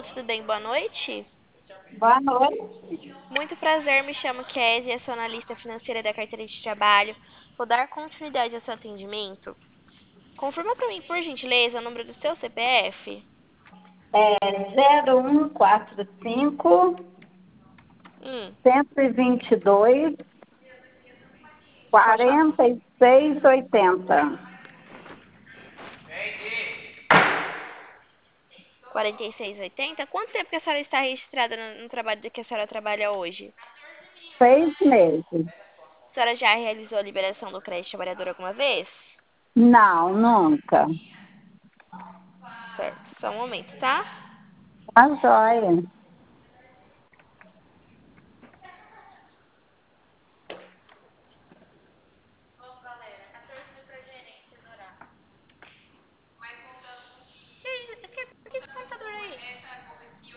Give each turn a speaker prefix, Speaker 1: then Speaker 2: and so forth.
Speaker 1: tudo bem? Boa noite.
Speaker 2: Boa noite.
Speaker 1: Muito prazer, me chamo Kézia, sou analista financeira da carteira de trabalho. Vou dar continuidade ao seu atendimento. Confirma para mim, por gentileza, o número do seu CPF.
Speaker 2: É 0145
Speaker 1: Hum,
Speaker 2: 122
Speaker 1: pode falar.
Speaker 2: 4680.
Speaker 1: 4680. Quanto tempo que a senhora está registrada no trabalho que a senhora trabalha hoje?
Speaker 2: 6 meses.
Speaker 1: A senhora já realizou a liberação do crédito trabalhador alguma vez?
Speaker 2: Não, nunca.
Speaker 1: Certo, só um momento, tá?
Speaker 2: Tá joia.